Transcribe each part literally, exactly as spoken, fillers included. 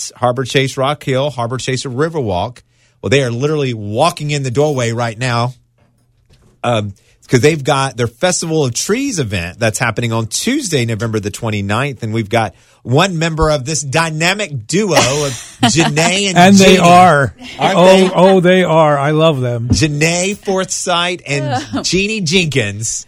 Chase, Harbor Chase Rock Hill, Harbor Chase Riverwalk. Well, they are literally walking in the doorway right now. Um, because they've got their Festival of Trees event that's happening on Tuesday, November the twenty-ninth. And we've got one member of this dynamic duo of Janae and And Jeannie. they are. Aren't oh, they? oh, they are. I love them. Janae Forsythe and Jeannie Jenkins.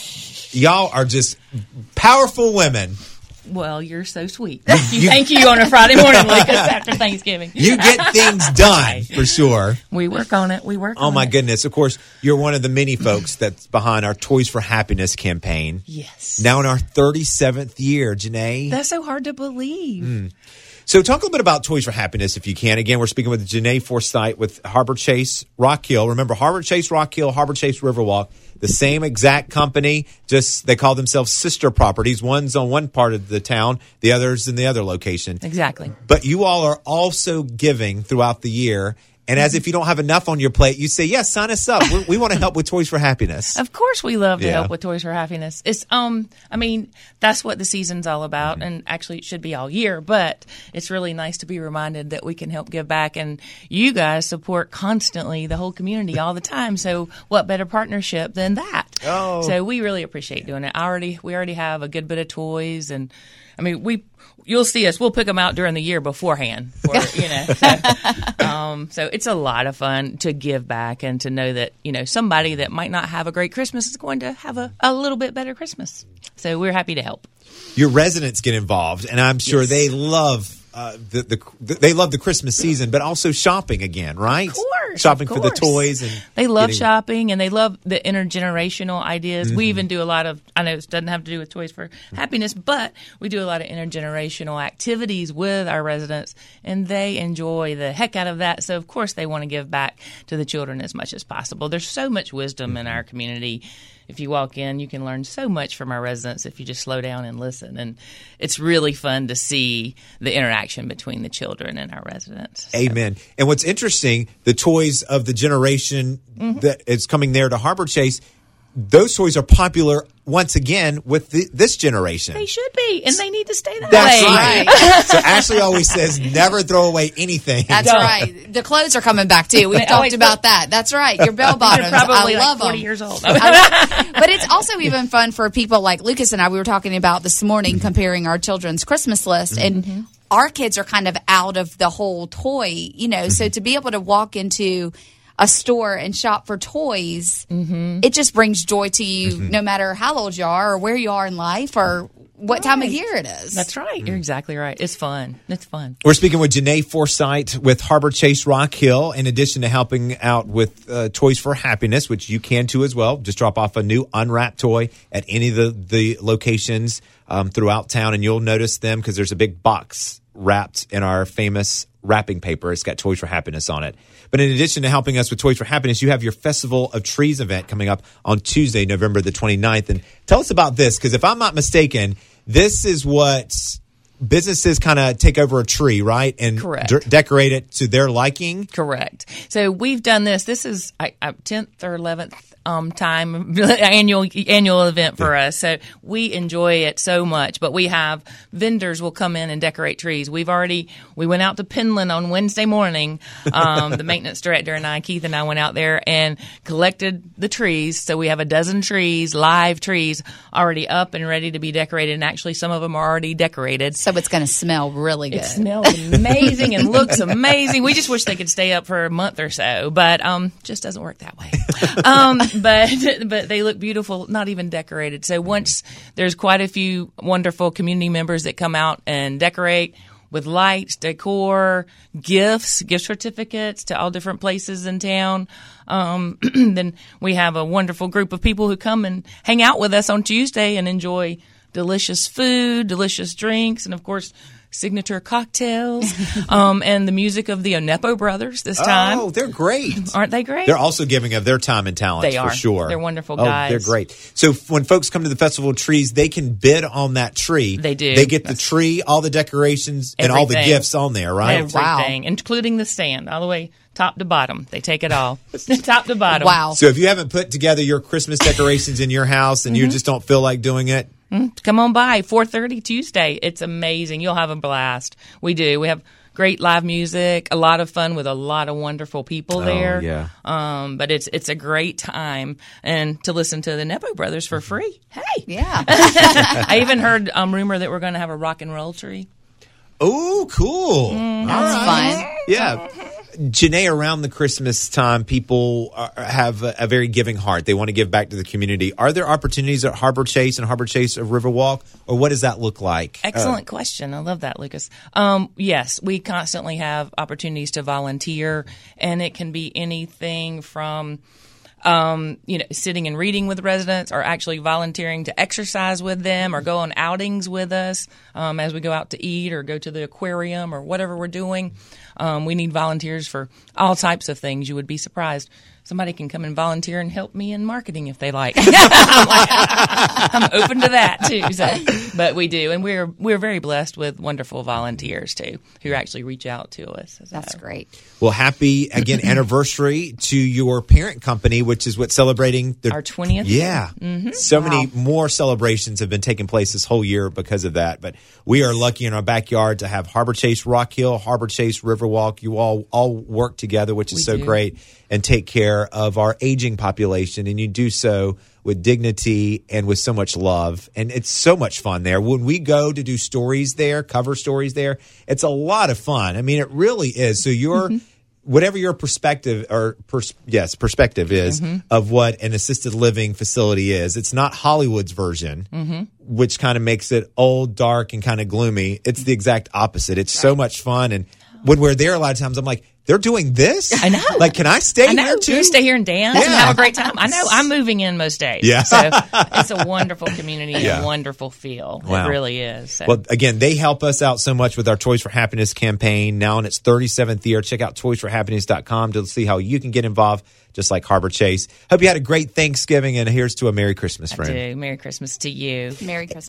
Y'all are just powerful women. Well, you're so sweet. Thank you, Thank you on a Friday morning, Lucas, after Thanksgiving. You get things done, for sure. We work on it. We work oh, on it. Oh, my goodness. Of course, you're one of the many folks that's behind our Toys for Happiness campaign. Yes. Now in our thirty-seventh year, Janae. That's so hard to believe. Mm. So talk a little bit about Toys for Happiness, if you can. Again, we're speaking with Janae Forsythe with Harbor Chase Rock Hill. Remember, Harbor Chase Rock Hill, Harbor Chase Riverwalk, the same exact company, just they call themselves sister properties. One's on one part of the town, the other's in the other location. Exactly. But you all are also giving throughout the year. And as if you don't have enough on your plate, you say, yes, sign us up. We're, we want to help with Toys for Happiness. Of course we love to Yeah. help with Toys for Happiness. It's um I mean, that's what the season's all about, and actually it should be all year, but it's really nice to be reminded that we can help give back, and you guys support constantly the whole community all the time. So what better partnership than that? Oh. So we really appreciate doing it. I already we already have a good bit of toys, and I mean, we you'll see us. We'll pick them out during the year beforehand. For, you know, so, um, so it's a lot of fun to give back and to know that you know somebody that might not have a great Christmas is going to have a, a little bit better Christmas. So we're happy to help. Your residents get involved, and I'm sure Yes. they love uh, the, the they love the Christmas season, but also shopping again, right? Of course, shopping of for the course. toys, and They love getting- shopping, and they love the intergenerational ideas. Mm-hmm. We even do a lot of, I know it doesn't have to do with Toys for Happiness, but we do a lot of intergenerational activities with our residents, and they enjoy the heck out of that. So, of course, they want to give back to the children as much as possible. There's so much wisdom Mm-hmm. in our community. If you walk in, you can learn so much from our residents if you just slow down and listen. And it's really fun to see the interaction between the children and our residents. So- Amen. And what's interesting, the toys of the generation Mm-hmm. that is coming there to Harbor Chase, those toys are popular once again with the, this generation. They should be, and they need to stay that That's way. right. So Ashley always says, never throw away anything. That's Don't. right. The clothes are coming back too. We've They talked always- about that. That's right. Your bell They're bottoms. probably I like love forty them. years old. I- but it's also even fun for people like Lucas and I. We were talking about this morning comparing our children's Christmas list, and our kids are kind of out of the whole toy, you know. So to be able to walk into a store and shop for toys, it just brings joy to you, no matter how old you are or where you are in life or what time of year it is. That's right. You're exactly right. It's fun. It's fun. We're speaking with Janae Forsythe with Harbor Chase Rock Hill, in addition to helping out with uh, Toys for Happiness, which you can too as well. Just drop off a new unwrapped toy at any of the, the locations um, throughout town, and you'll notice them because there's a big box wrapped in our famous wrapping paper. It's got Toys for Happiness on it. But in addition to helping us with Toys for Happiness, you have your Festival of Trees event coming up on Tuesday, November the twenty-ninth. And tell us about this, because if I'm not mistaken, this is what businesses kind of take over a tree, right? And Correct. de- decorate it to their liking. Correct. So we've done this. This is a tenth or eleventh um, time annual annual event for us. So we enjoy it so much. But we have vendors will come in and decorate trees. We've already we went out to Penland on Wednesday morning. Um, the maintenance director and I, Keith and I, went out there and collected the trees. So we have a dozen trees, live trees, already up and ready to be decorated. And actually, some of them are already decorated. So it's going to smell really good. It smells amazing and looks amazing. We just wish they could stay up for a month or so, but um, just doesn't work that way. Um, but but they look beautiful, not even decorated. So once there's quite a few wonderful community members that come out and decorate with lights, decor, gifts, gift certificates to all different places in town. Um, then we have a wonderful group of people who come and hang out with us on Tuesday and enjoy delicious food, delicious drinks, and of course, signature cocktails, um, and the music of the Onepo brothers this time. Oh, they're great. Aren't they great? They're also giving of their time and talents, They are. for sure. They're wonderful Oh, guys. they're great. So f- when folks come to the Festival of Trees, they can bid on that tree. They do. They get the tree, all the decorations, and all the Everything. gifts on there, right? Everything, including the stand, all the way top to bottom. They take it all. Top to bottom. Wow. So if you haven't put together your Christmas decorations in your house and Mm-hmm. you just don't feel like doing it, Come on by, four thirty Tuesday. It's amazing. You'll have a blast. We do. We have great live music, a lot of fun with a lot of wonderful people there. Oh, yeah. Um, but it's it's a great time, and to listen to the Nepo Brothers for free. Hey, Yeah. I even heard um, rumor that we're going to have a rock and roll tree. Oh, cool. Mm-hmm. All That's right. fun. Yeah. Janae, around the Christmas time, people are, have a, a very giving heart. They want to give back to the community. Are there opportunities at Harbor Chase and Harbor Chase of Riverwalk, or what does that look like? Excellent question. I love that, Lucas. Um, yes, we constantly have opportunities to volunteer, and it can be anything from Um, you know, sitting and reading with residents, or actually volunteering to exercise with them, or go on outings with us um, as we go out to eat or go to the aquarium or whatever we're doing. Um, we need volunteers for all types of things. You would be surprised. Somebody can come and volunteer and help me in marketing if they like. I'm, like, I'm open to that too. So, but we do, and we're we're very blessed with wonderful volunteers too, who actually reach out to us. So. That's great. Well, happy, again, anniversary to your parent company, which is what celebrating the, Our twentieth. Yeah. Mm-hmm. So wow. many more celebrations have been taking place this whole year because of that. But we are lucky in our backyard to have Harbor Chase Rock Hill, Harbor Chase Riverwalk. You all all work together, which is We so do. great, and take care of our aging population. And you do so with dignity and with so much love. And it's so much fun there. When we go to do stories there, cover stories there, it's a lot of fun. I mean, it really is. So you're... Mm-hmm. Whatever your perspective or pers- yes, perspective is mm-hmm. of what an assisted living facility is, it's not Hollywood's version, mm-hmm. which kind of makes it old, dark, and kind of gloomy. It's the exact opposite. It's right. so much fun, and when we're there, a lot of times I'm like, they're doing this? I know. Like, can I stay I know. here too? Can we stay here and dance Yeah. and have a great time? I know. I'm moving in most days. Yeah. So it's a wonderful community and Yeah. a wonderful feel. Wow. It really is. So. Well, again, they help us out so much with our Toys for Happiness campaign. Now in its thirty-seventh year, check out toys for happiness dot com to see how you can get involved, just like Harbor Chase. Hope you had a great Thanksgiving, and here's to a Merry Christmas, friend. I do. Merry Christmas to you. Merry Christmas.